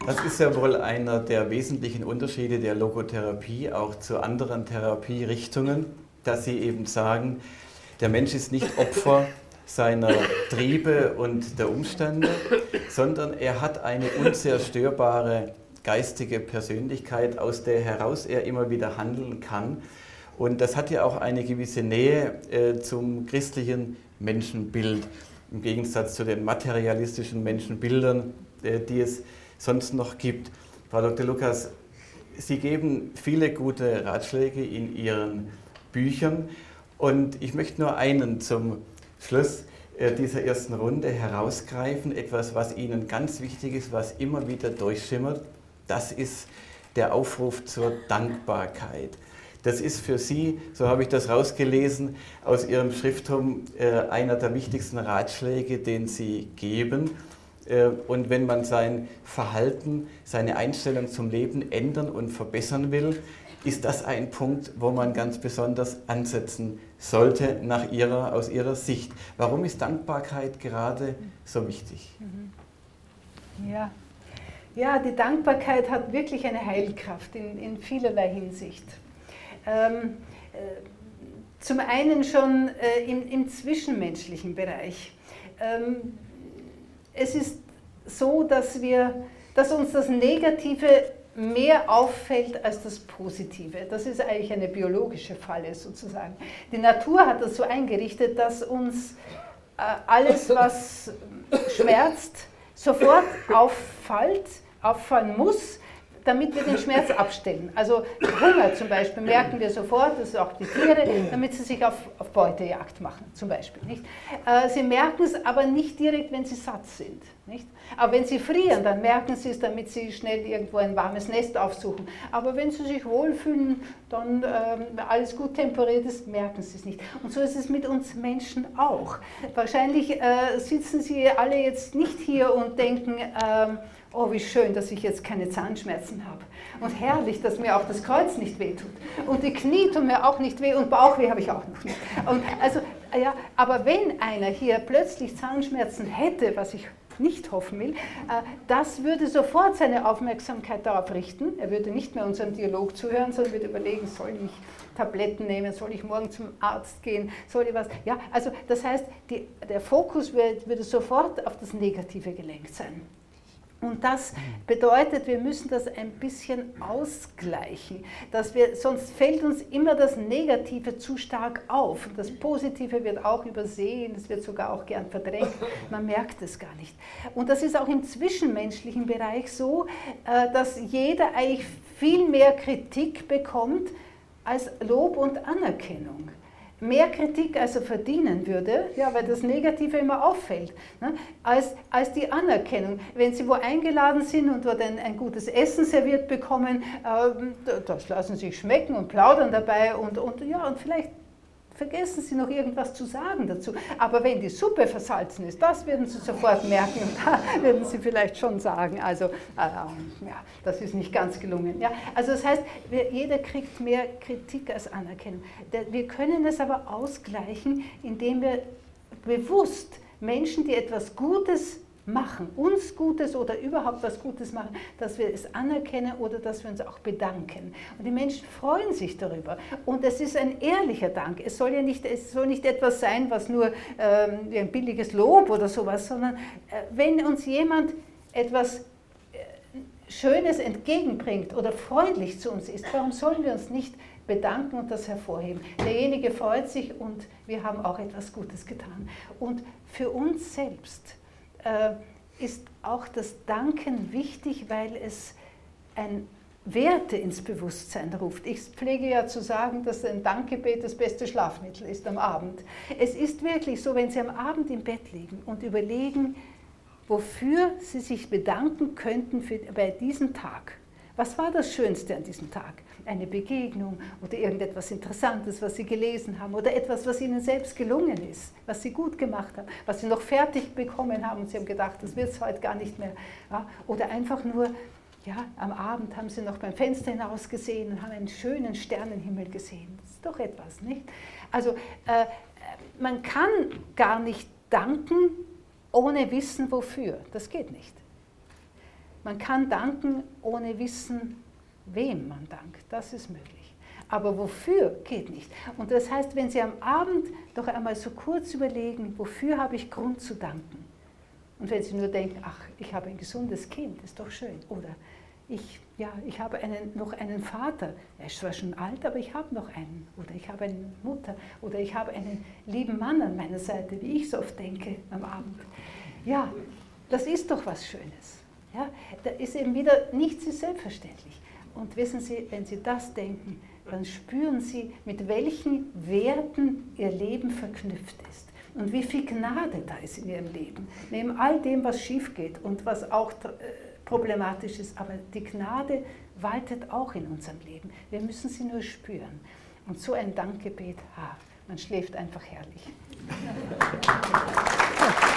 Das ist ja wohl einer der wesentlichen Unterschiede der Logotherapie auch zu anderen Therapierichtungen, dass sie eben sagen, der Mensch ist nicht Opfer seiner Triebe und der Umstände, sondern er hat eine unzerstörbare geistige Persönlichkeit, aus der heraus er immer wieder handeln kann. Und das hat ja auch eine gewisse Nähe zum christlichen Menschenbild, im Gegensatz zu den materialistischen Menschenbildern, die es sonst noch gibt. Frau Dr. Lukas, Sie geben viele gute Ratschläge in Ihren Büchern und ich möchte nur einen zum Schluss dieser ersten Runde herausgreifen, etwas, was Ihnen ganz wichtig ist, was immer wieder durchschimmert, das ist der Aufruf zur Dankbarkeit. Das ist für Sie, so habe ich das rausgelesen, aus Ihrem Schrifttum einer der wichtigsten Ratschläge, den Sie geben. Und wenn man sein Verhalten, seine Einstellung zum Leben ändern und verbessern will, ist das ein Punkt, wo man ganz besonders ansetzen sollte aus Ihrer Sicht. Warum ist Dankbarkeit gerade so wichtig? Ja, die Dankbarkeit hat wirklich eine Heilkraft in vielerlei Hinsicht. Zum einen schon im zwischenmenschlichen Bereich. Es ist so, dass uns das Negative mehr auffällt als das Positive. Das ist eigentlich eine biologische Falle sozusagen. Die Natur hat das so eingerichtet, dass uns alles, was schmerzt, sofort auffallen muss, damit wir den Schmerz abstellen. Also Hunger zum Beispiel merken wir sofort, das ist auch die Tiere, damit sie sich auf Beutejagd machen, zum Beispiel. Nicht? Sie merken es aber nicht direkt, wenn sie satt sind. Nicht? Aber wenn sie frieren, dann merken sie es, damit sie schnell irgendwo ein warmes Nest aufsuchen. Aber wenn sie sich wohlfühlen, dann alles gut temperiert ist, merken sie es nicht. Und so ist es mit uns Menschen auch. Wahrscheinlich sitzen Sie alle jetzt nicht hier und denken, oh, wie schön, dass ich jetzt keine Zahnschmerzen habe. Und herrlich, dass mir auch das Kreuz nicht wehtut. Und die Knie tun mir auch nicht weh und Bauchweh habe ich auch noch nicht. Und also, ja, aber wenn einer hier plötzlich Zahnschmerzen hätte, was ich nicht hoffen will, das würde sofort seine Aufmerksamkeit darauf richten. Er würde nicht mehr unserem Dialog zuhören, sondern würde überlegen, soll ich Tabletten nehmen, soll ich morgen zum Arzt gehen, soll ich was? Ja, also das heißt, der Fokus würde sofort auf das Negative gelenkt sein. Und das bedeutet, wir müssen das ein bisschen ausgleichen, sonst fällt uns immer das Negative zu stark auf. Und das Positive wird auch übersehen, es wird sogar auch gern verdrängt, man merkt es gar nicht. Und das ist auch im zwischenmenschlichen Bereich so, dass jeder eigentlich viel mehr Kritik bekommt als Lob und Anerkennung. Mehr Kritik, als er verdienen würde, ja, weil das Negative immer auffällt, ne, als die Anerkennung. Wenn Sie wo eingeladen sind und dort ein gutes Essen serviert bekommen, das lassen Sie sich schmecken und plaudern dabei und vielleicht vergessen Sie noch irgendwas zu sagen dazu. Aber wenn die Suppe versalzen ist, das werden Sie sofort merken und da werden Sie vielleicht schon sagen, also ja, das ist nicht ganz gelungen. Ja, also das heißt, jeder kriegt mehr Kritik als Anerkennung. Wir können es aber ausgleichen, indem wir bewusst Menschen, die etwas Gutes machen, uns Gutes oder überhaupt was Gutes machen, dass wir es anerkennen oder dass wir uns auch bedanken. Und die Menschen freuen sich darüber. Und es ist ein ehrlicher Dank. Es soll nicht etwas sein, was nur wie ein billiges Lob oder sowas, sondern wenn uns jemand etwas Schönes entgegenbringt oder freundlich zu uns ist, warum sollen wir uns nicht bedanken und das hervorheben? Derjenige freut sich und wir haben auch etwas Gutes getan. Und für uns selbst ist auch das Danken wichtig, weil es Werte ins Bewusstsein ruft. Ich pflege ja zu sagen, dass ein Dankgebet das beste Schlafmittel ist am Abend. Es ist wirklich so, wenn Sie am Abend im Bett liegen und überlegen, wofür Sie sich bedanken könnten bei diesem Tag. Was war das Schönste an diesem Tag? Eine Begegnung oder irgendetwas Interessantes, was Sie gelesen haben oder etwas, was Ihnen selbst gelungen ist, was Sie gut gemacht haben, was Sie noch fertig bekommen haben und Sie haben gedacht, das wird es heute gar nicht mehr. Ja? Oder einfach nur, ja, am Abend haben Sie noch beim Fenster hinaus gesehen und haben einen schönen Sternenhimmel gesehen. Das ist doch etwas, nicht? Also man kann gar nicht danken, ohne Wissen wofür. Das geht nicht. Man kann danken, ohne wissen, wem man dankt. Das ist möglich. Aber wofür geht nicht. Und das heißt, wenn Sie am Abend doch einmal so kurz überlegen, wofür habe ich Grund zu danken? Und wenn Sie nur denken, ach, ich habe ein gesundes Kind, ist doch schön. Oder ich habe noch einen Vater, er ist zwar schon alt, aber ich habe noch einen. Oder ich habe eine Mutter. Oder ich habe einen lieben Mann an meiner Seite, wie ich so oft denke am Abend. Ja, das ist doch was Schönes. Ja, da ist eben wieder, nichts ist selbstverständlich. Und wissen Sie, wenn Sie das denken, dann spüren Sie, mit welchen Werten Ihr Leben verknüpft ist. Und wie viel Gnade da ist in Ihrem Leben. Neben all dem, was schief geht und was auch problematisch ist, aber die Gnade waltet auch in unserem Leben. Wir müssen sie nur spüren. Und so ein Dankgebet, man schläft einfach herrlich.